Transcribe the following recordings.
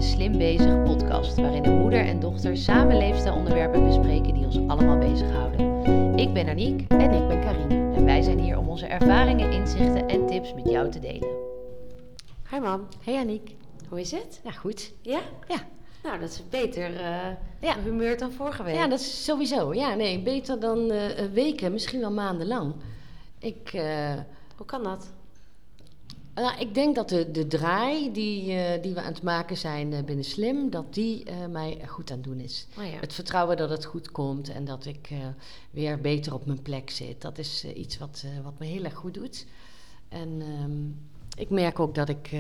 Slim Bezig podcast, waarin een moeder en dochter samen leefstijlonderwerpen bespreken die ons allemaal bezighouden. Ik ben Aniek En ik ben Karien. en wij zijn hier om onze ervaringen, inzichten en tips met jou te delen. Hi mam, Hey Aniek. hoe is het? Ja, goed. Ja? Ja. Nou, dat is beter Ja. humeur dan vorige week. Ja, dat is sowieso. Ja, nee, beter dan weken, misschien wel maandenlang. Hoe kan dat? Nou, ik denk dat de draai die we aan het maken zijn binnen Slim, dat die mij goed aan het doen is. Oh ja. Het vertrouwen dat het goed komt en dat ik weer beter op mijn plek zit. Dat is iets wat me heel erg goed doet. En ik merk ook dat ik...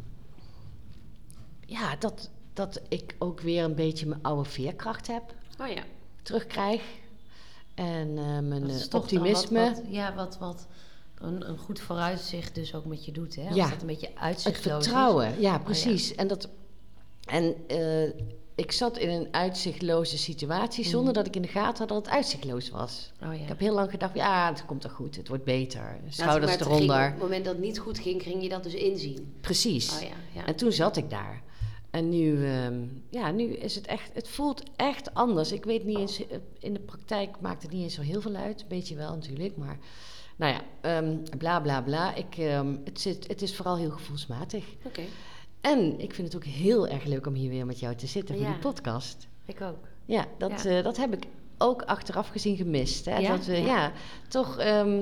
dat ik ook weer een beetje mijn oude veerkracht heb. Oh ja. Terugkrijg. En mijn Dat is toch dan optimisme. wat een goed vooruitzicht dus ook met je doet, hè? Als Ja. dat een beetje Het uitzichtloos vertrouwen, ja, Oh, precies. En ik zat in een uitzichtloze situatie zonder dat ik in de gaten had dat het uitzichtloos was. is. Oh ja. Ik heb heel lang gedacht, ja, het komt er goed, het wordt beter. Maar Schouders het ging- eronder. Op het moment dat het niet goed ging, ging je dat dus inzien. Precies. Oh ja, ja. En toen zat ik daar. En nu is het echt, het voelt echt anders. Ik weet niet eens, in de praktijk maakt het niet eens zo heel veel uit. Een beetje wel natuurlijk, maar nou ja, bla bla bla. Het is vooral heel gevoelsmatig. Oké, En ik vind het ook heel erg leuk om hier weer met jou te zitten voor Ja. die podcast. ik ook. Ja, dat heb ik ook achteraf gezien gemist. Hè? Ja? Dat we, Ja. toch...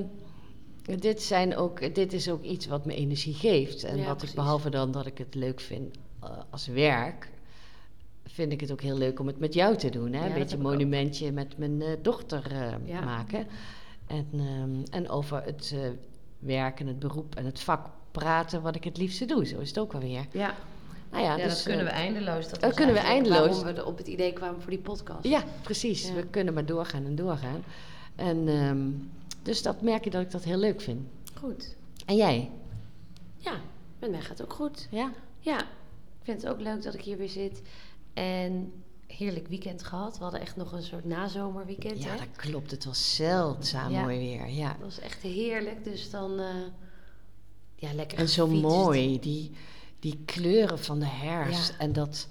dit is ook iets wat me energie geeft. En Ja, wat precies. ik, behalve dan dat ik het leuk vind als werk, vind ik het ook heel leuk om het met jou te doen. Hè? Ja, Een dat beetje heb een ik ook. monumentje met mijn dochter Ja. maken. En over het werk en het beroep en het vak praten wat ik het liefste doe. Zo is het ook alweer. Ja, Nou ja, ja dus, dat kunnen we eindeloos. dat was kunnen we eigenlijk eindeloos. Waarom we op het idee kwamen voor die podcast. Ja, precies. Ja. We kunnen maar doorgaan en doorgaan. En dus dat merk je dat ik dat heel leuk vind. Goed. En jij? Ja, met mij gaat het ook goed. Ja? Ja, ik vind het ook leuk dat ik hier weer zit. En heerlijk weekend gehad. We hadden echt nog een soort nazomerweekend. Ja, hè? dat klopt. Het was zeldzaam Ja. mooi weer. Ja. Dat was echt heerlijk. Dus dan, lekker En zo gefietst. mooi, die kleuren van de herfst. Ja. En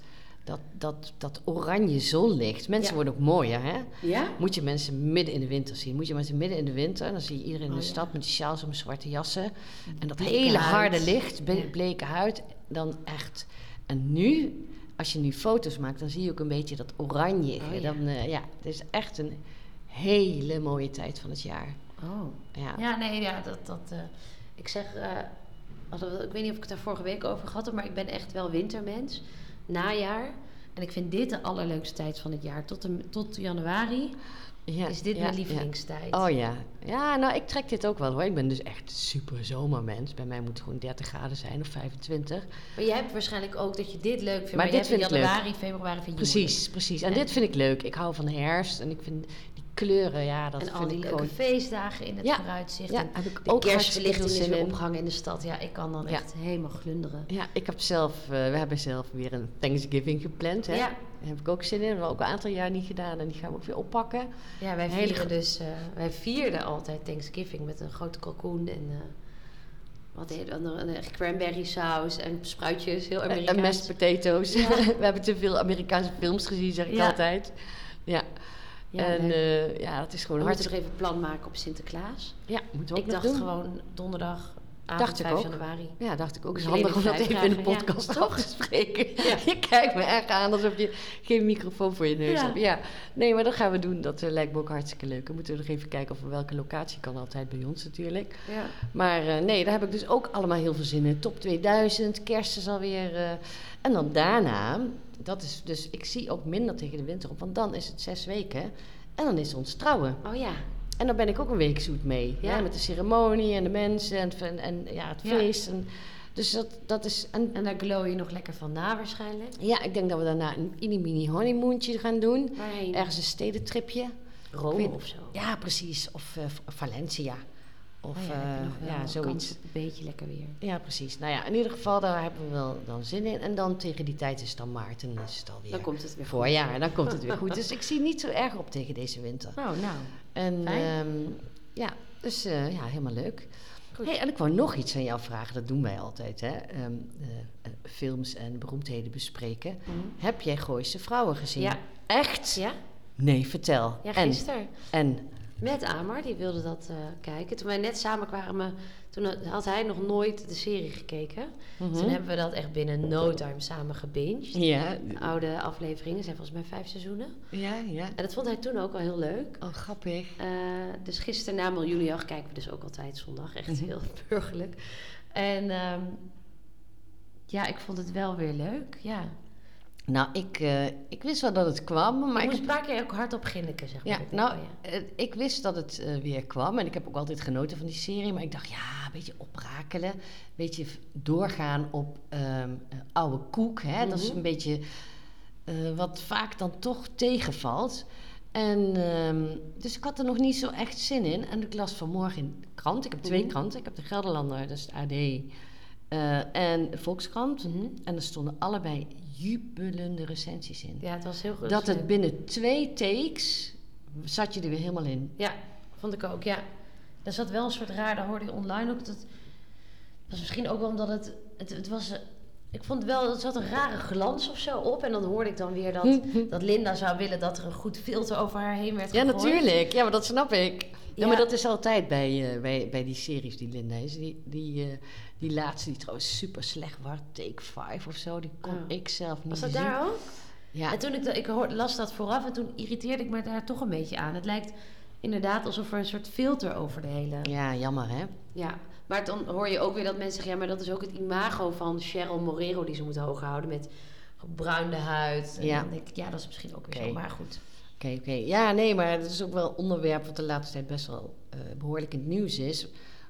dat oranje zonlicht. Mensen Ja. worden ook mooier, hè? Ja? Moet je mensen midden in de winter zien. Moet je mensen midden in de winter, dan zie je iedereen in de Oh, ja. stad met die sjaals om zwarte jassen. En dat Bleke hele huid. harde licht, Ja. bleke huid. Dan echt. En nu, als je nu foto's maakt, dan zie je ook een beetje dat oranje. Oh, ja. Het is echt een hele mooie tijd van het jaar. Oh. Ja. Ja, nee, ja, ik zeg, ik weet niet of ik het daar vorige week over gehad heb, maar ik ben echt wel wintermens. Najaar. En ik vind dit de allerleukste tijd van het jaar. Tot januari Ja, is dit ja, mijn ja. lievelingstijd. Oh ja. Ja, nou, ik trek dit ook wel hoor. Ik ben dus echt super zomermens. Bij mij moet het gewoon 30 graden zijn of 25. Maar jij hebt waarschijnlijk ook dat je dit leuk vindt. Maar Maar, dit jij hebt in vind ik leuk. januari, februari vind je Precies. En En- dit vind ik leuk. Ik hou van de herfst en ik vind die kleuren, ja, dat en al vind die ik leuke gewoon... feestdagen in het Ja, vooruitzicht. Ja, En heb ik de ook kerstverlichting hartstikke is veel weer zin in. opgehangen in de stad. Ja, ik kan dan Ja. echt helemaal glunderen. Ja, we hebben zelf weer een Thanksgiving gepland. Hè? Ja. Daar heb ik ook zin in. Dat hebben we ook een aantal jaar niet gedaan en die gaan we ook weer oppakken. Ja, wij Hele vieren wij vierden altijd Thanksgiving met een grote kalkoen en een cranberry saus en spruitjes, heel En Amerikaans. mashed potatoes. Ja. We hebben te veel Amerikaanse films gezien, zeg ik Ja. altijd. Ja. Ja, En leuk. dat is We gewoon moeten hartstikke... nog even een plan maken op Sinterklaas. Ja, moeten we ook Ik nog dacht doen. gewoon donderdag, Dacht avond ik 5 ook. januari. Ja, dacht ik ook. Het is Moet je handig om dat alleen even in de vragen. Ja, podcast toch? af te spreken. Ja. Je kijkt me echt aan alsof je geen microfoon voor je neus Ja. hebt. Ja, nee, maar dat gaan we doen. Dat lijkt me ook hartstikke leuk. Dan moeten we nog even kijken of welke locatie kan altijd bij ons natuurlijk. Ja. Maar nee, daar heb ik dus ook allemaal heel veel zin in. Top 2000, kerst is alweer... en dan daarna, dat is dus... Ik zie ook minder tegen de winter op, want dan is het 6 weken. En dan is ons trouwen. Oh ja. En dan ben ik ook een week zoet mee. Ja. Ja, met de ceremonie en de mensen en het Ja. feest. En, dus dat is... En daar glow je nog lekker van na waarschijnlijk. Ja, ik denk dat we daarna een mini honeymoontje gaan doen. Waarheen? Ergens een stedentripje. Ik Rome weet- of zo. Ja, precies. Of Valencia. Of Oh ja, heb je nog wel een zoiets. kans, een beetje lekker weer. Ja, precies. Nou ja, in ieder geval, daar hebben we wel dan zin in. En dan tegen die tijd is het dan maart en dan is het alweer Dan komt het weer voorjaar. En dan komt het weer goed. Dus ik zie niet zo erg op tegen deze winter. Oh, nou. En Fijn. ja, dus helemaal leuk. Goed. Hey, en ik wou nog iets aan jou vragen. Dat doen wij altijd, hè. Films en beroemdheden bespreken. Heb jij Gooise Vrouwen gezien? Ja. Echt? Ja? Nee, vertel. Ja, gisteren. En? Met Amar, die wilde dat kijken. Toen wij net samen kwamen, toen had hij nog nooit de serie gekeken. Toen hebben we dat echt binnen no time samen gebinged. Ja. Oude afleveringen, zijn volgens mij 5 seizoenen. Ja. En dat vond hij toen ook al heel leuk. Oh, grappig. Dus gisteren na Miljoenenjacht kijken we dus ook altijd zondag. Echt heel burgerlijk. En ik vond het wel weer leuk, ja. Nou, ik wist wel dat het kwam, maar ik moest een paar keer ook hardop ginniken, zeg maar. Ja, ik wist dat het weer kwam en ik heb ook altijd genoten van die serie. Maar ik dacht, een beetje oprakelen. Een beetje doorgaan op oude koek. Hè? Dat is een beetje wat vaak dan toch tegenvalt. En dus ik had er nog niet zo echt zin in. En ik las vanmorgen in de krant. Ik heb 2 kranten. Ik heb de Gelderlander, dat is het AD. En de Volkskrant. En er stonden allebei jubelende recensies in. Ja, het was heel goed. Dat het binnen 2 takes zat je er weer helemaal in. Ja, vond ik ook, ja. Er zat wel een soort raar, daar hoorde je online ook. Dat was misschien ook wel omdat het was... Ik vond wel, er zat een rare glans of zo op. En dan hoorde ik dan weer dat Linda zou willen dat er een goed filter over haar heen werd gegooid. Ja, natuurlijk. Ja, maar dat snap ik. Ja, maar dat is altijd bij die series die Linda is. Die laatste, die trouwens super slecht was, Take 5 of zo, die kon ik zelf niet zien. Was dat daar ook? Ja. En toen ik las dat vooraf en toen irriteerde ik me daar toch een beetje aan. Het lijkt inderdaad alsof er een soort filter over de hele... Ja, jammer hè? Ja, maar dan hoor je ook weer dat mensen zeggen... ja, maar dat is ook het imago van Cheryl Morero die ze moeten hoog houden met gebruinde huid. En dan denk ik, dat is misschien ook weer zo, maar goed. Oké. Ja, nee, maar het is ook wel een onderwerp wat de laatste tijd best wel behoorlijk in het nieuws is.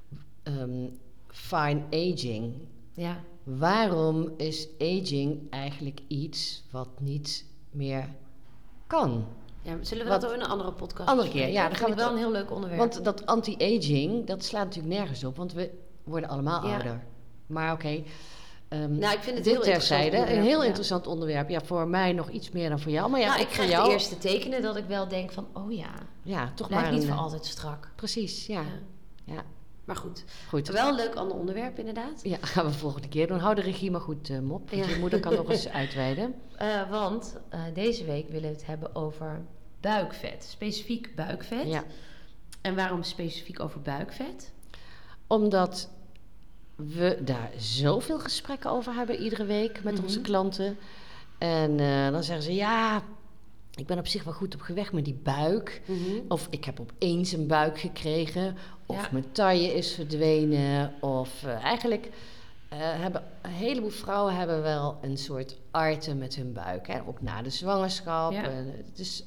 Fine aging. Ja. Waarom is aging eigenlijk iets wat niet meer kan? Ja, zullen we dat ook in een andere podcast Andere keer, ja. Dan gaan we wel een heel leuk onderwerp. Want dat anti-aging, dat slaat natuurlijk nergens op. Want we worden allemaal ouder. Maar oké. Ik vind het dit heel terzijde, interessant een heel interessant onderwerp. Ja, voor mij nog iets meer dan voor jou. Maar ja, ik krijg jou... de eerste tekenen dat ik wel denk van... Ja, toch blijf maar niet voor altijd strak. Precies, ja. Maar goed. Wel een leuk ander onderwerp inderdaad. Ja, gaan we volgende keer doen. Hou de regie maar goed mop. Want je moeder kan nog eens uitweiden. Want deze week willen we het hebben over buikvet. Specifiek buikvet. Ja. En waarom specifiek over buikvet? Omdat we daar zoveel gesprekken over hebben iedere week met onze klanten. En dan zeggen ze, ja, ik ben op zich wel goed op weg met die buik. Of ik heb opeens een buik gekregen. Of mijn taille is verdwenen. Of eigenlijk hebben een heleboel vrouwen hebben wel een soort arten met hun buik. Hè? Ook na de zwangerschap. Ja. Dus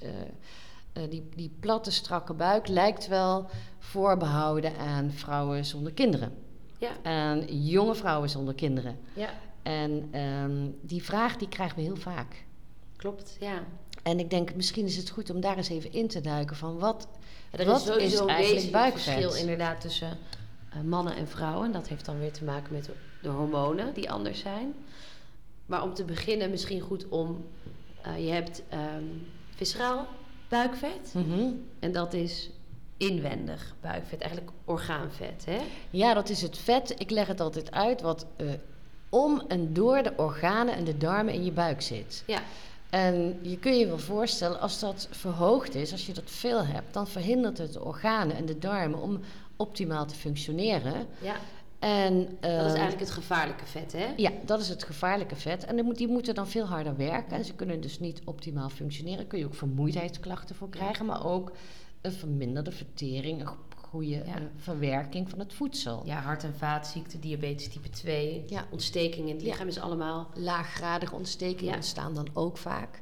die platte, strakke buik lijkt wel voorbehouden aan vrouwen zonder kinderen. Ja. Aan jonge vrouwen zonder kinderen. Ja. En die vraag die krijgen we heel vaak. Klopt, ja. En ik denk, misschien is het goed om daar eens even in te duiken van wat Er is is sowieso een eigenlijk wezenlijk buikvet? verschil inderdaad tussen mannen en vrouwen. En dat heeft dan weer te maken met de hormonen die anders zijn. Maar om te beginnen misschien goed om... je hebt visceraal buikvet. En dat is inwendig buikvet. Eigenlijk orgaanvet, hè? Ja, dat is het vet. Ik leg het altijd uit wat om en door de organen en de darmen in je buik zit. Ja. En je kunt je wel voorstellen, als dat verhoogd is, als je dat veel hebt, dan verhindert het de organen en de darmen om optimaal te functioneren. Ja. En, dat is eigenlijk het gevaarlijke vet, hè? Ja, dat is het gevaarlijke vet. En die moeten dan veel harder werken. En ze kunnen dus niet optimaal functioneren. Daar kun je ook vermoeidheidsklachten voor krijgen, maar ook een verminderde vertering, een goede verwerking van het voedsel. Ja, hart- en vaatziekten, diabetes type 2, ontsteking in het lichaam is allemaal... Laaggradige ontstekingen ontstaan dan ook vaak.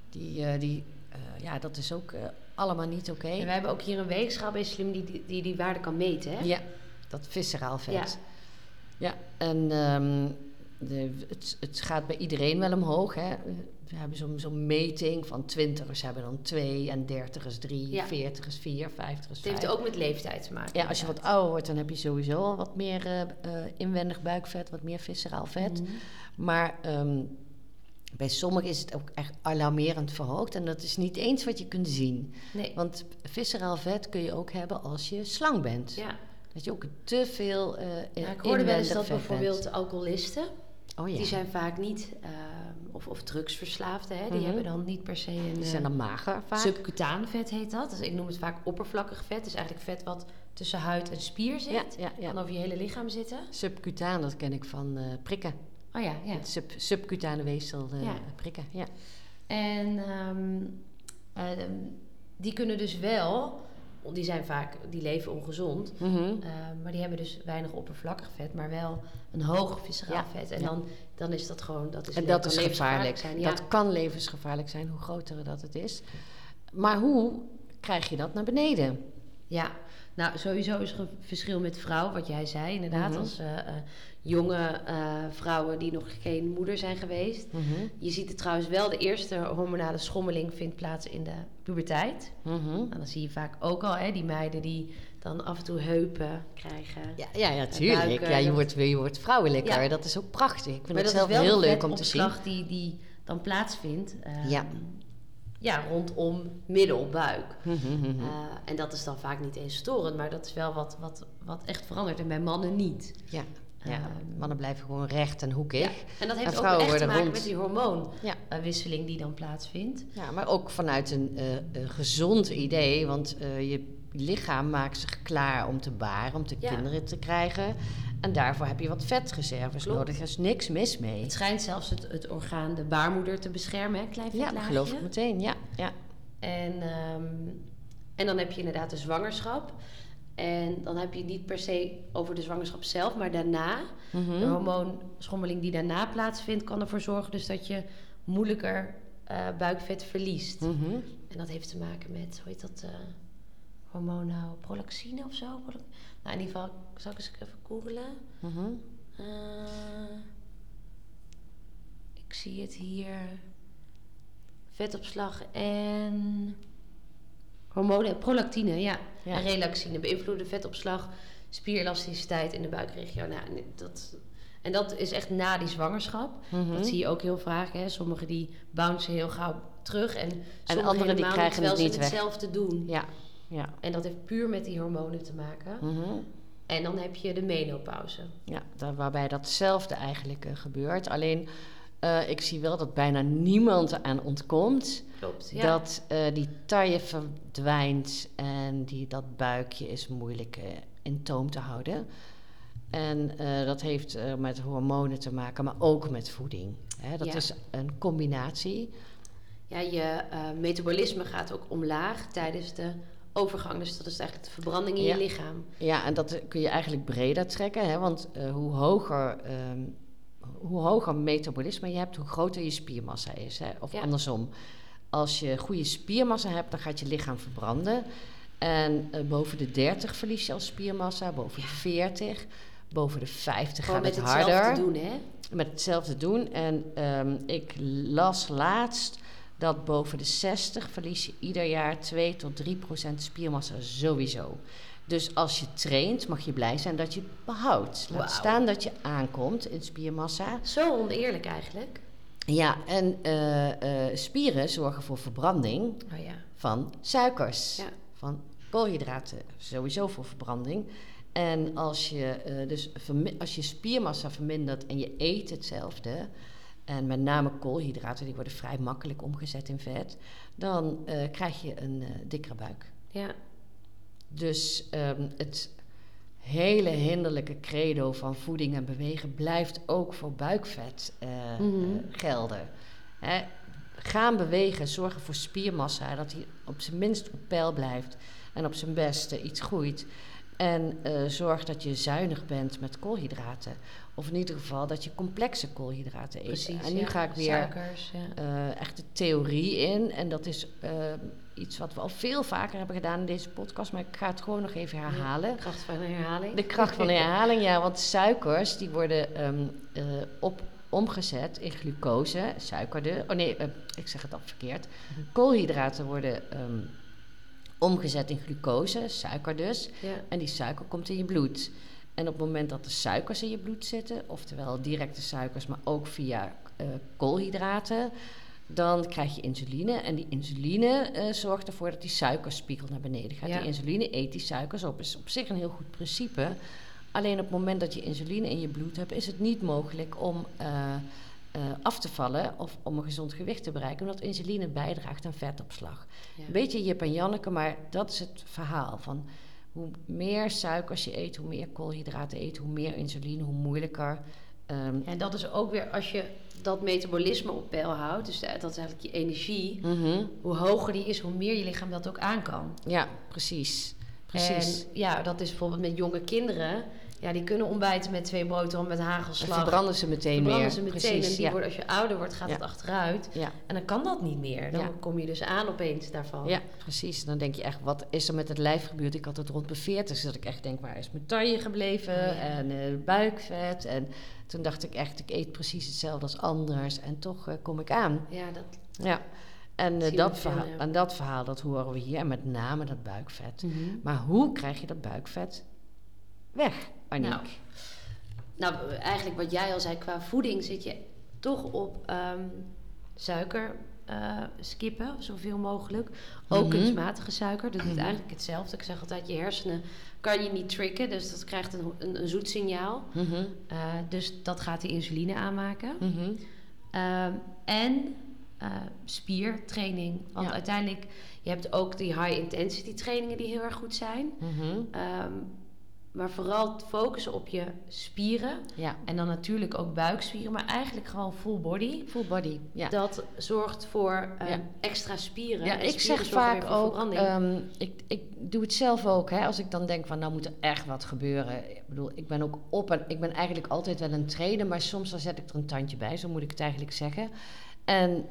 Dat is ook allemaal niet oké. En wij hebben ook hier een weegschaal bij Slim die waarde kan meten, hè? Ja, dat visceraal vet. Ja, en het gaat bij iedereen wel omhoog, hè. We hebben zo'n meting van 20'ers hebben dan 2 en 30'ers 3, 40'ers 4, 50'ers 5. Het heeft ook met leeftijd te maken. Ja, als je wat ouder wordt, dan heb je sowieso al wat meer inwendig buikvet, wat meer visceraal vet. Maar bij sommigen is het ook echt alarmerend verhoogd. En dat is niet eens wat je kunt zien. Nee. Want visceraal vet kun je ook hebben als je slank bent. Ja. Dat je ook te veel Ik hoorde wel eens inwendig dat vet bijvoorbeeld bent. alcoholisten, Oh ja, die zijn vaak niet, of drugsverslaafden, hè, die hebben dan niet per se een die zijn dan mager vaak. subcutaan vet heet dat. Dus ik noem het vaak oppervlakkig vet. Dus eigenlijk vet wat tussen huid en spier zit. Ja. Kan over je hele lichaam zitten. Subcutaan, dat ken ik van prikken. Oh ja. Het subcutane weefsel Ja. prikken, ja. En die kunnen dus wel, die zijn vaak, die leven ongezond, maar die hebben dus weinig oppervlakkig vet, maar wel een hoog visceraal vet. En dan is dat gewoon, dat is gevaarlijk. zijn. Ja. Dat kan levensgevaarlijk zijn, hoe groter dat het is. Maar hoe krijg je dat naar beneden? Ja, nou sowieso is er een verschil met vrouw, wat jij zei inderdaad. Als jonge vrouwen die nog geen moeder zijn geweest. Je ziet het trouwens wel, de eerste hormonale schommeling vindt plaats in de puberteit. Nou, dan zie je vaak ook al die meiden die dan af en toe heupen krijgen. Ja, tuurlijk. Buiken, je wordt vrouwelijker. Ja. Dat is ook prachtig. Ik vind maar het dat zelf is wel heel de leuk om te zien. vetopslag die dan plaatsvindt. Rondom middelbuik. En dat is dan vaak niet eens storend, maar dat is wel wat echt verandert. En bij mannen niet. Ja, mannen blijven gewoon recht en hoekig. Ja. En dat heeft ook vrouwen echt te worden maken rond. met die hormoonwisseling die dan plaatsvindt. Ja, maar ook vanuit een gezond idee. Want je lichaam maakt zich klaar om te baren, om kinderen te krijgen. En daarvoor heb je wat vetreserves nodig. Er is niks mis mee. Het schijnt zelfs het orgaan de baarmoeder te beschermen, hè? Klein vetlaagje. Ja, dat geloof ik meteen, ja. En dan heb je inderdaad de zwangerschap. En dan heb je niet per se over de zwangerschap zelf, maar daarna. De hormoonschommeling die daarna plaatsvindt, kan ervoor zorgen dus dat je moeilijker buikvet verliest. En dat heeft te maken met, hoe heet dat, hormoon nou, prolaxine of zo? Nou, in ieder geval, zal ik eens even googlen. Ik zie het hier. Vetopslag en hormonen, prolactine, ja. En relaxine beïnvloeden vetopslag, spierelasticiteit in de buikregio. Nou, dat is echt na die zwangerschap. Dat zie je ook heel vaak. Hè. Sommigen die bouncen heel gauw terug en anderen die krijgen het niet weg. hetzelfde doen. Ja. En dat heeft puur met die hormonen te maken. En dan heb je de menopauze. Ja, waarbij datzelfde eigenlijk gebeurt. Alleen, ik zie wel dat bijna niemand aan ontkomt. Klopt, ja. Dat die taille verdwijnt en dat buikje is moeilijk in toom te houden. En dat heeft met hormonen te maken, maar ook met voeding. Dat is een combinatie. Ja, je metabolisme gaat ook omlaag tijdens de overgang. Dus dat is eigenlijk de verbranding in je lichaam. Ja, en dat kun je eigenlijk breder trekken. Hè? Want hoe hoger metabolisme je hebt, hoe groter je spiermassa is. Hè? Of andersom. Als je goede spiermassa hebt, dan gaat je lichaam verbranden. En boven de 30 verlies je al spiermassa, boven de 40, boven de 50 gaat het harder. Met hetzelfde doen, hè? Met hetzelfde doen. En ik las laatst dat boven de 60 verlies je ieder jaar 2-3% spiermassa sowieso. Dus als je traint, mag je blij zijn dat je het behoudt. Laat staan dat je aankomt in spiermassa. Zo oneerlijk eigenlijk. Ja, en spieren zorgen voor verbranding van suikers. Ja. Van koolhydraten, sowieso voor verbranding. En als je spiermassa vermindert en je eet hetzelfde, en met name koolhydraten, die worden vrij makkelijk omgezet in vet, dan krijg je een dikkere buik. Ja. Dus het hele hinderlijke credo van voeding en bewegen blijft ook voor buikvet gelden. Gaan bewegen, zorgen voor spiermassa, dat hij op zijn minst op peil blijft en op zijn beste iets groeit. En zorg dat je zuinig bent met koolhydraten. Of in ieder geval dat je complexe koolhydraten eet. Precies, en nu ga ik weer suikers, echt de theorie in. En dat is iets wat we al veel vaker hebben gedaan in deze podcast. Maar ik ga het gewoon nog even herhalen. De kracht van de herhaling. De kracht van de herhaling, ja. Want suikers, die worden omgezet in glucose. Ik zeg het al verkeerd. Koolhydraten worden omgezet in glucose, suiker dus. Ja. En die suiker komt in je bloed. En op het moment dat de suikers in je bloed zitten, oftewel directe suikers, maar ook via koolhydraten, dan krijg je insuline. En die insuline zorgt ervoor dat die suikerspiegel naar beneden gaat. Ja. Die insuline eet die suikers op. Is op zich een heel goed principe. Alleen op het moment dat je insuline in je bloed hebt, is het niet mogelijk om af te vallen of om een gezond gewicht te bereiken, omdat insuline bijdraagt aan vetopslag. Ja. Een beetje Jip en Janneke, maar dat is het verhaal van hoe meer suikers je eet, hoe meer koolhydraten eet, hoe meer insuline, hoe moeilijker. En dat is ook weer als je dat metabolisme op peil houdt, dus dat is eigenlijk je energie, hoe hoger die is, hoe meer je lichaam dat ook aan kan. Ja, precies. En ja, dat is bijvoorbeeld met jonge kinderen. Ja, die kunnen ontbijten met 2 boterhammen met hagelslag. Dan verbranden ze meteen meer. Precies, en die worden, als je ouder wordt, gaat het achteruit. Ja. En dan kan dat niet meer. Dan kom je dus aan opeens daarvan. Ja, precies. Dan denk je echt, wat is er met het lijf gebeurd? Ik had het rond mijn 40, dat ik echt denk, waar is mijn taille gebleven? En buikvet. En toen dacht ik echt, ik eet precies hetzelfde als anders. En toch kom ik aan. Ja, dat... Ja. En dat verhaal, dat horen we hier. En met name dat buikvet. Maar hoe krijg je dat buikvet weg, Aniek? Nou, eigenlijk wat jij al zei, qua voeding zit je toch op suiker skippen, zoveel mogelijk. Ook kunstmatige suiker, dat doet eigenlijk hetzelfde. Ik zeg altijd, je hersenen kan je niet tricken, dus dat krijgt een zoet signaal. Dus dat gaat de insuline aanmaken. En spiertraining. Want uiteindelijk, je hebt ook die high-intensity trainingen die heel erg goed zijn. Maar vooral het focussen op je spieren. Ja. En dan natuurlijk ook buikspieren, maar eigenlijk gewoon full body. Full body, ja. Dat zorgt voor extra spieren. Ja, ik zeg vaak ook, ik doe het zelf ook. Hè, als ik dan denk van, nou moet er echt wat gebeuren. Ik bedoel, ik ben ook ik ben eigenlijk altijd wel een trainer, maar soms dan zet ik er een tandje bij. Zo moet ik het eigenlijk zeggen. En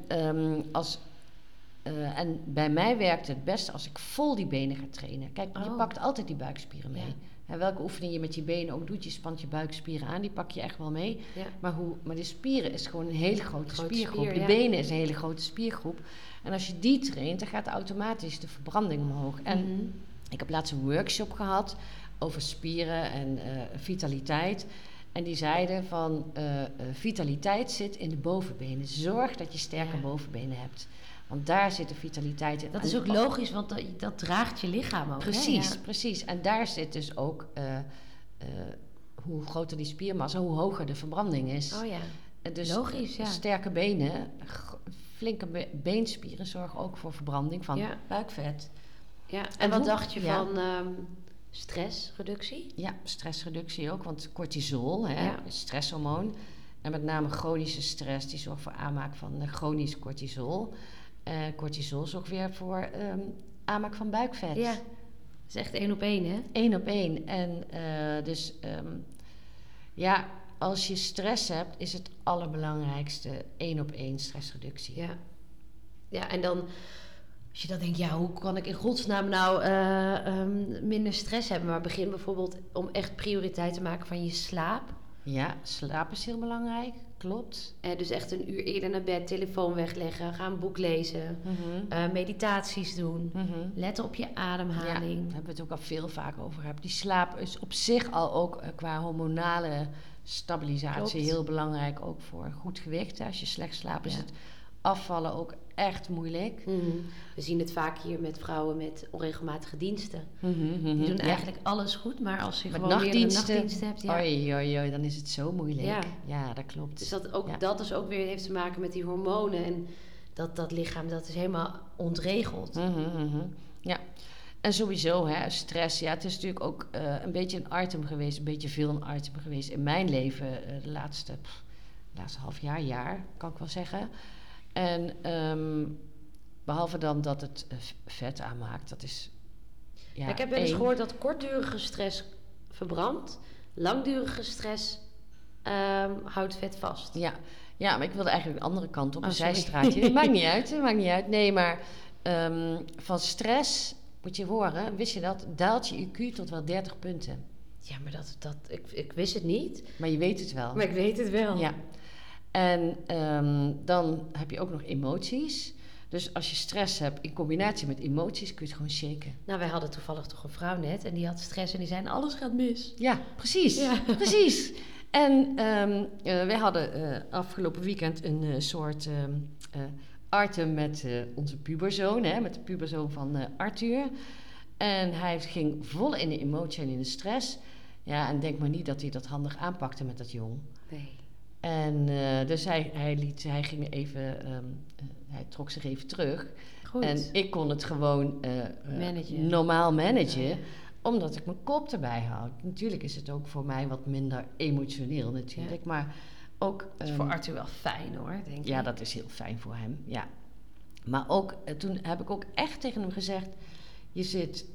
en bij mij werkt het best als ik vol die benen ga trainen. Kijk, je pakt altijd die buikspieren mee. Ja. En welke oefening je met je benen ook doet, je spant je buikspieren aan, die pak je echt wel mee. Ja. Maar de spieren is gewoon een hele grote spiergroep. De benen is een hele grote spiergroep. En als je die traint, dan gaat automatisch de verbranding omhoog. En ik heb laatst een workshop gehad over spieren en vitaliteit. En die zeiden van vitaliteit zit in de bovenbenen. Zorg dat je sterke bovenbenen hebt. Want daar zit de vitaliteit in. Dat is ook logisch, want dat draagt je lichaam ook. Precies, hè? Precies. En daar zit dus ook hoe groter die spiermassa, hoe hoger de verbranding is. Oh ja, dus logisch, ja. Sterke benen, flinke beenspieren zorgen ook voor verbranding van buikvet. Ja, en wat dacht je van stressreductie? Ja, stressreductie ook, want cortisol, is stresshormoon. En met name chronische stress, die zorgt voor aanmaak van chronisch cortisol. Cortisol zorgt weer voor aanmaak van buikvet. Ja, dat is echt 1 op 1, hè? 1 op 1. En als je stress hebt, is het allerbelangrijkste 1 op 1 stressreductie. Ja, en dan, als je dan denkt, hoe kan ik in godsnaam nou minder stress hebben? Maar begin bijvoorbeeld om echt prioriteit te maken van je slaap. Ja, slaap is heel belangrijk, klopt. Dus echt 1 uur eerder naar bed, telefoon wegleggen, ga een boek lezen, meditaties doen, letten op je ademhaling. Ja, daar hebben we het ook al vaak over gehad. Die slaap is op zich al ook qua hormonale stabilisatie heel belangrijk, ook voor goed gewicht. Als je slecht slaapt is het afvallen ook echt moeilijk. We zien het vaak hier met vrouwen met onregelmatige diensten. Die doen eigenlijk alles goed, maar als je gewoon weer een nachtdienst hebt... Oei, dan is het zo moeilijk. Ja, dat klopt. Dus dat is ook weer heeft te maken met die hormonen en dat lichaam, dat is helemaal ontregeld. Ja. En sowieso, stress. Ja, het is natuurlijk ook een beetje een item geweest, een beetje veel een item geweest in mijn leven. De laatste half jaar, kan ik wel zeggen. En behalve dan dat het vet aanmaakt, dat is... Ja, ik heb wel eens gehoord dat kortdurige stress verbrandt, langdurige stress houdt vet vast. Ja, maar ik wilde eigenlijk de andere kant op, een zijstraatje. Maakt niet uit. Nee, maar van stress, moet je horen, wist je dat, daalt je IQ tot wel 30 punten. Ja, maar ik wist het niet. Maar je weet het wel. Maar ik weet het wel. Ja. En dan heb je ook nog emoties. Dus als je stress hebt in combinatie met emoties, kun je het gewoon shaken. Nou, wij hadden toevallig toch een vrouw net en die had stress en die zei, alles gaat mis. Ja, precies. Ja. Precies. En wij hadden afgelopen weekend een soort Artem met onze puberzoon, hè, met de puberzoon van Arthur. En hij ging vol in de emotie en in de stress. Ja, en denk maar niet dat hij dat handig aanpakte met dat jong. Nee. En dus hij ging even, hij trok zich even terug. Goed. En ik kon het gewoon Managen. normaal managen, Ja. omdat ik mijn kop erbij houd. Natuurlijk is het ook voor mij wat minder emotioneel natuurlijk, Ja. maar ook... Dat is voor Arthur wel fijn hoor, denk ik. Ja, dat is heel fijn voor hem, ja. Maar ook, toen heb ik ook echt tegen hem gezegd, je zit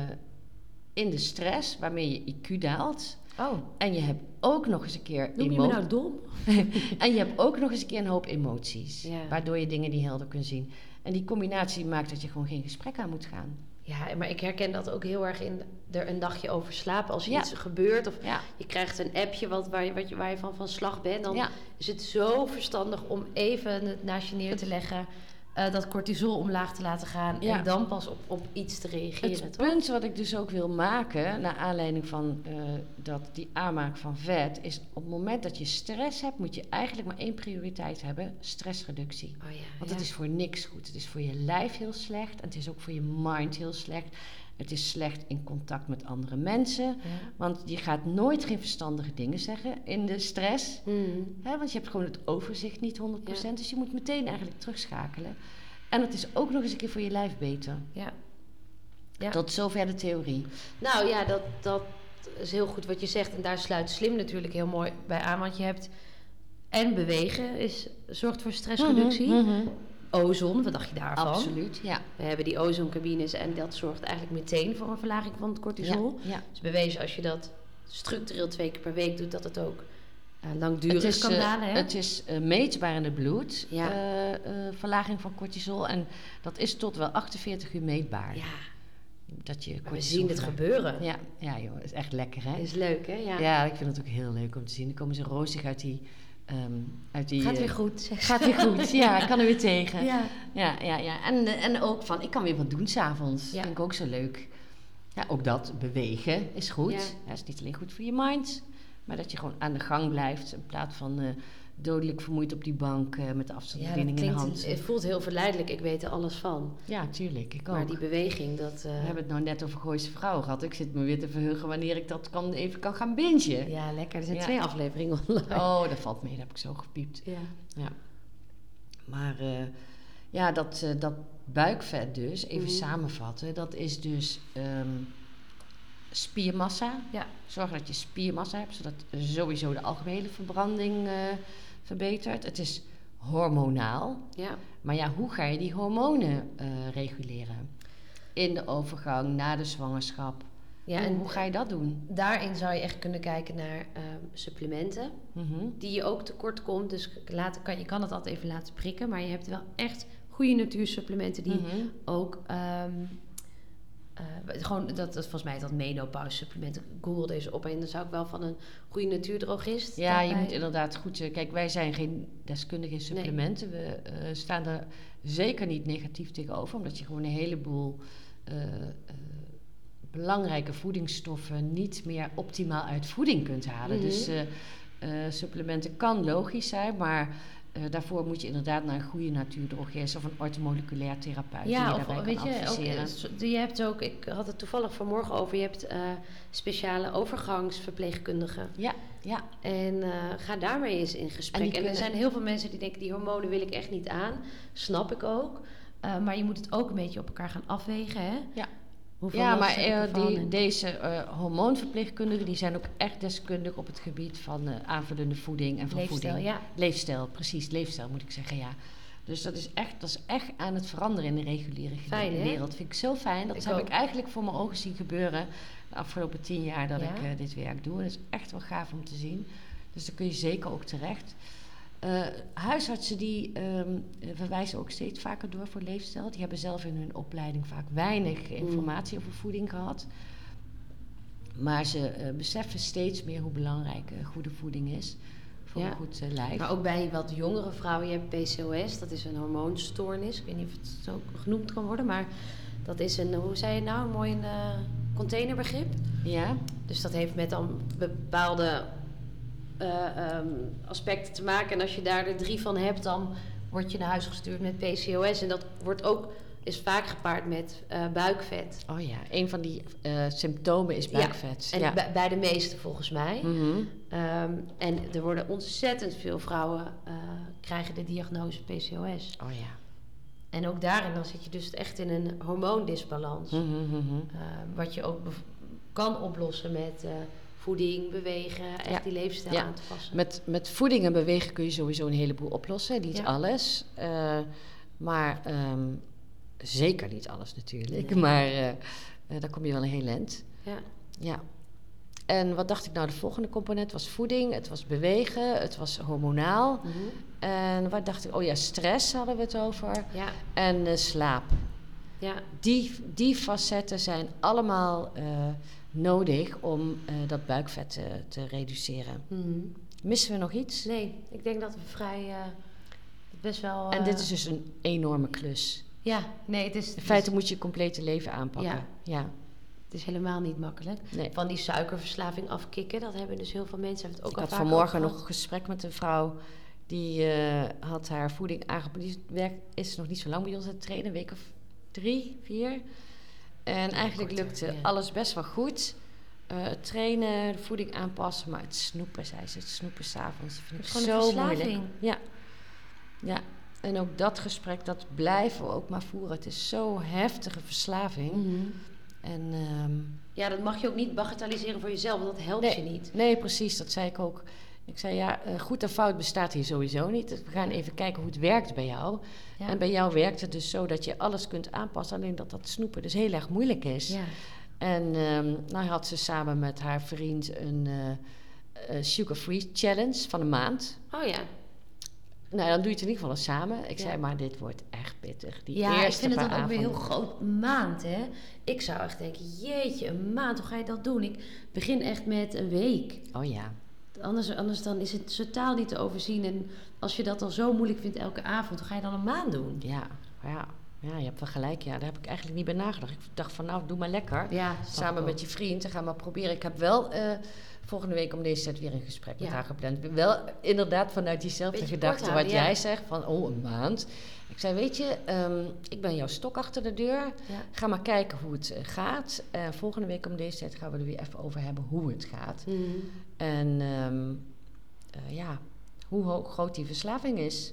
in de stress waarmee je IQ daalt. Oh, En je hebt ook nog eens een keer noem je me nou dom? en je hebt ook nog eens een keer een hoop emoties. Ja. Waardoor je dingen niet helder kunt zien. En die combinatie maakt dat je gewoon geen gesprek aan moet gaan. Ja, maar ik herken dat ook heel erg in er een dagje over slapen. Als er Ja. iets gebeurt of Ja. je krijgt een appje waar je van slag bent... dan Ja. is het zo verstandig om even het naast je neer te leggen... dat cortisol omlaag te laten gaan... Ja. en dan pas op iets te reageren, Het toch? punt wat ik dus ook wil maken, naar aanleiding van die aanmaak van vet, is op het moment dat je stress hebt, moet je eigenlijk maar één prioriteit hebben: stressreductie. Oh ja, Want ja. het is voor niks goed. Het is voor je lijf heel slecht en het is ook voor je mind heel slecht. Het is slecht in contact met andere mensen. Ja. Want je gaat nooit geen verstandige dingen zeggen in de stress. Mm. Hè, want je hebt gewoon het overzicht niet 100%. Ja. Dus je moet meteen eigenlijk terugschakelen. En het is ook nog eens een keer voor je lijf beter. Ja. Ja. Tot zover de theorie. Nou ja, dat is heel goed wat je zegt. En daar sluit slim natuurlijk heel mooi bij aan. Want je hebt... En bewegen zorgt voor stressreductie. Ozon, wat dacht je daarvan? Absoluut, ja. We hebben die ozoncabines en dat zorgt eigenlijk meteen voor een verlaging van het cortisol. Ja. Dus bewezen als je dat structureel 2 keer per week doet, dat het ook langdurig kan dalen. Hè? Het is meetbaar in het bloed, Ja. verlaging van cortisol. En dat is tot wel 48 uur meetbaar. Ja, Dat je maar we cortisol zien het verlaagt. gebeuren. Ja joh, is echt lekker hè. Is leuk, hè? Ja. Ja, ik vind het ook heel leuk om te zien. Dan komen ze rozig uit die... Gaat weer goed, zeg. Gaat weer goed, ja, ik kan er weer tegen. Ja. Ja. En ook van, ik kan weer wat doen s'avonds. Ja. Vind ik ook zo leuk. Ja, ook dat, bewegen is goed. Ja. Ja, is niet alleen goed voor je mind, maar dat je gewoon aan de gang blijft. In plaats van dodelijk vermoeid op die bank met de Ja, afstandsbediening dat in de klinkt, hand. het voelt heel verleidelijk. Ik weet er alles van. Ja, tuurlijk, ik ook. Maar die beweging, dat... We hebben het nou net over Gooise Vrouwen gehad. Ik zit me weer te verheugen wanneer ik dat even kan gaan bingen. Ja, lekker. Er zijn Ja. 2 afleveringen online. Oh, dat valt mee, dat heb ik zo gepiept. Ja. Ja. Maar dat buikvet dus, even samenvatten, dat is dus spiermassa. Ja. Zorg dat je spiermassa hebt, zodat sowieso de algehele verbranding verbetert. Het is hormonaal. Ja. Maar ja, hoe ga je die hormonen reguleren? In de overgang, na de zwangerschap. Ja, en Hoe ga je dat doen? daarin zou je echt kunnen kijken naar supplementen. Mhm. Die je ook tekort komt. Dus je kan het altijd even laten prikken. Maar je hebt wel echt goede natuursupplementen die Mhm. ook... gewoon, volgens mij is dat menopauze supplementen. Google deze op en dan zou ik wel van een goede natuurdrogist. Ja, je daarbij- moet inderdaad goed... kijk, wij zijn geen deskundigen in supplementen. We staan er zeker niet negatief tegenover. Omdat je gewoon een heleboel belangrijke voedingsstoffen niet meer optimaal uit voeding kunt halen. Mhm. Dus supplementen kan logisch zijn, maar... daarvoor moet je inderdaad naar een goede natuurdrogist of een orthomoleculair therapeut die je Ja, daarbij of weet kan je, ook, adviseren. je hebt ook, ik had het toevallig vanmorgen over, je hebt speciale overgangsverpleegkundigen. Ja. En ga daarmee eens in En gesprek. die En er kunnen- zijn heel veel mensen die denken, die hormonen wil ik echt niet aan. Snap ik ook. Maar je moet het ook een beetje op elkaar gaan afwegen, hè? Ja. Hoeveel Ja, last maar heb ik ervan? En- deze hormoonverpleegkundigen die zijn ook echt deskundig op het gebied van aanvullende voeding en van Leefstijl, voeding. ja. Leefstijl, precies, leefstijl moet ik zeggen, ja. Dus dat is echt aan het veranderen in de reguliere Fijn, hè? wereld. Dat vind ik zo fijn. Dat Ik heb ook. ik eigenlijk voor mijn ogen zien gebeuren de afgelopen 10 jaar dat Ja? ik dit werk doe. En dat is echt wel gaaf om te zien. Dus daar kun je zeker ook terecht. Huisartsen die verwijzen ook steeds vaker door voor leefstijl. Die hebben zelf in hun opleiding vaak weinig informatie over voeding gehad. Maar ze beseffen steeds meer hoe belangrijk goede voeding is voor Ja. een goed lijf. Maar ook bij wat jongere vrouwen, je hebt PCOS, dat is een hormoonstoornis. Ik weet niet of het zo genoemd kan worden, maar dat is een, hoe zei je nou, een mooi containerbegrip. Ja, Dus dat heeft met dan bepaalde aspecten te maken. En als je daar er 3 van hebt, dan word je naar huis gestuurd met PCOS. En dat is vaak gepaard met buikvet. Oh ja, een van die symptomen is buikvet. En bij de meeste volgens mij. Mhm. En er worden ontzettend veel vrouwen krijgen de diagnose PCOS. Oh ja. En ook daarin dan zit je dus echt in een hormoondisbalans. Wat je ook kan oplossen met voeding, bewegen, echt die leefstijl aan te passen. Met voeding en bewegen kun je sowieso een heleboel oplossen. Niet alles. Maar zeker niet alles natuurlijk. Nee. Maar daar kom je wel een heel eind. Ja. En wat dacht ik nou? De volgende component was voeding. Het was bewegen. Het was hormonaal. En wat dacht ik? Oh ja, stress hadden we het over. Ja. En slaap. Ja. Die facetten zijn allemaal nodig om dat buikvet te reduceren. Missen we nog iets? Nee, ik denk dat we vrij best wel... En dit is dus een enorme klus. Ja, nee, het is... In feite moet je je complete leven aanpakken. Ja. Het is helemaal niet makkelijk. Nee. Van die suikerverslaving afkicken, dat hebben dus heel veel mensen het ook ik al had vaak vanmorgen nog een gesprek met een vrouw die had haar voeding aangepast. Die is nog niet zo lang bij ons aan het trainen, een week of 3, 4. En eigenlijk lukte alles best wel goed. Het trainen, de voeding aanpassen, maar het snoepen, zei ze. Het snoepen 's avonds, vind ik zo moeilijk. Ja. En ook dat gesprek, dat blijven we ook maar voeren. Het is zo'n heftige verslaving. En, dat mag je ook niet bagatelliseren voor jezelf, want dat helpt je niet. Nee, precies, dat zei ik ook. Ik zei, goed en fout bestaat hier sowieso niet. We gaan even kijken hoe het werkt bij jou. Ja. En bij jou werkt het dus zo dat je alles kunt aanpassen. Alleen dat snoepen dus heel erg moeilijk is. Ja. En nou had ze samen met haar vriend een sugar-free challenge van een maand. Oh ja. Nou, dan doe je het in ieder geval eens samen. Ik zei, maar dit wordt echt pittig. Die eerste ik vind het dan ook weer heel groot. Maand, hè? Ik zou echt denken, jeetje, een maand, hoe ga je dat doen? Ik begin echt met een week. Oh ja. Anders dan is het totaal niet te overzien. En als je dat al zo moeilijk vindt elke avond, hoe ga je dan een maand doen? Ja, je hebt wel gelijk. Ja, daar heb ik eigenlijk niet bij nagedacht. Ik dacht van, nou, doe maar lekker. Ja, samen met je vriend en ga maar proberen. Ik heb wel volgende week om deze tijd weer een gesprek met haar gepland. Wel inderdaad vanuit diezelfde gedachte wat jij zegt. Van, een maand. Ik zei, weet je, ik ben jouw stok achter de deur. Ja. Ga maar kijken hoe het gaat. Volgende week om deze tijd gaan we er weer even over hebben hoe het gaat. En hoe groot die verslaving is.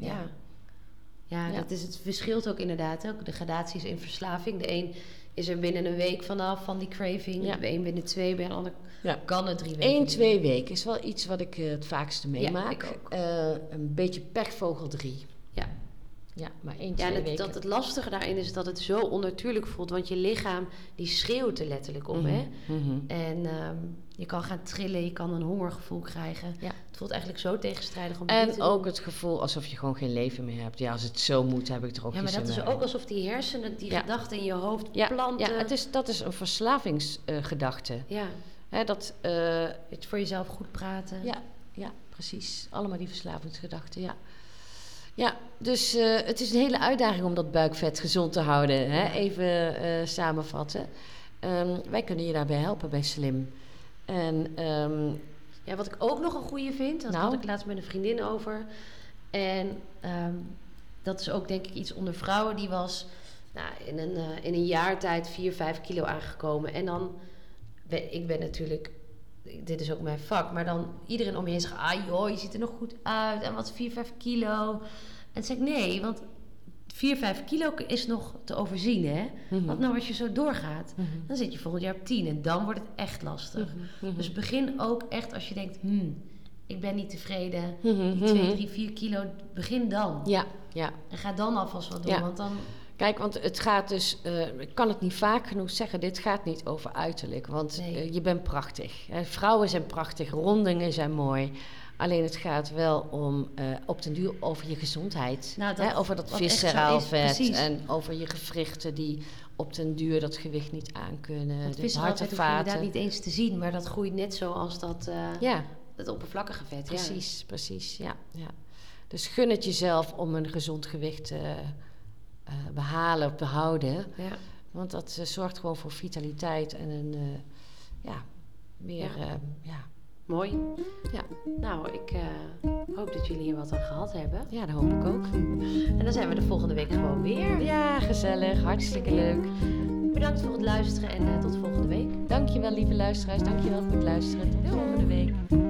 Ja, het verschilt ook inderdaad. Ook de gradaties in verslaving. De een is er binnen een week vanaf van die craving. De een binnen 2, bij een ander kan het 3 weken. 1-2 weken is wel iets wat ik het vaakste meemaak. Ik ook. Een beetje pechvogel 3. Ja, maar 1-2 weken. Dat het lastige daarin is dat het zo onnatuurlijk voelt. Want je lichaam, die schreeuwt er letterlijk om, hè? En je kan gaan trillen, je kan een hongergevoel krijgen. Ja. Het voelt eigenlijk zo tegenstrijdig om en ook het gevoel alsof je gewoon geen leven meer hebt. Ja, als het zo moet, heb ik er ook geen zin in. Ja, maar dat is ook alsof die hersenen, die gedachten in je hoofd planten. Ja, dat is een verslavingsgedachte. Het voor jezelf goed praten. Ja, precies. Allemaal die verslavingsgedachten, Ja, dus het is een hele uitdaging om dat buikvet gezond te houden. Hè? Even samenvatten. Wij kunnen je daarbij helpen bij Slim. En wat ik ook nog een goeie vind, dat had ik laatst met een vriendin over. En dat is ook denk ik iets onder vrouwen. Die was in een jaar tijd 4-5 kilo aangekomen. En dan, ik ben natuurlijk, dit is ook mijn vak, maar dan iedereen om je heen zegt, je ziet er nog goed uit. En wat 4-5 kilo. En dan zeg ik, nee, want 4-5 kilo is nog te overzien, hè? Wat nou als je zo doorgaat? Dan zit je volgend jaar op 10 en dan wordt het echt lastig. Dus begin ook echt als je denkt, ik ben niet tevreden. Die 2, 3, 4 kilo, begin dan. Ja. En ga dan alvast wat doen, want dan... Kijk, want het gaat dus... ik kan het niet vaak genoeg zeggen. Dit gaat niet over uiterlijk. Want je bent prachtig. Vrouwen zijn prachtig. Rondingen zijn mooi. Alleen het gaat wel om op den duur over je gezondheid. Over dat visceraal vet. En over je gewrichten die op den duur dat gewicht niet aankunnen. Het visceraal vet hoef je inderdaad niet eens te zien. Maar dat groeit net zoals dat het oppervlakkige vet. Precies. Ja. Dus gun het jezelf om een gezond gewicht behalen of behouden. Ja. Want dat zorgt gewoon voor vitaliteit en een Mooi. Ja. Nou, ik hoop dat jullie hier wat aan gehad hebben. Ja, dat hoop ik ook. En dan zijn we de volgende week gewoon weer. Ja, gezellig. Hartstikke leuk. Bedankt voor het luisteren en tot volgende week. Dankjewel, lieve luisteraars. Dankjewel voor het luisteren. Tot volgende week.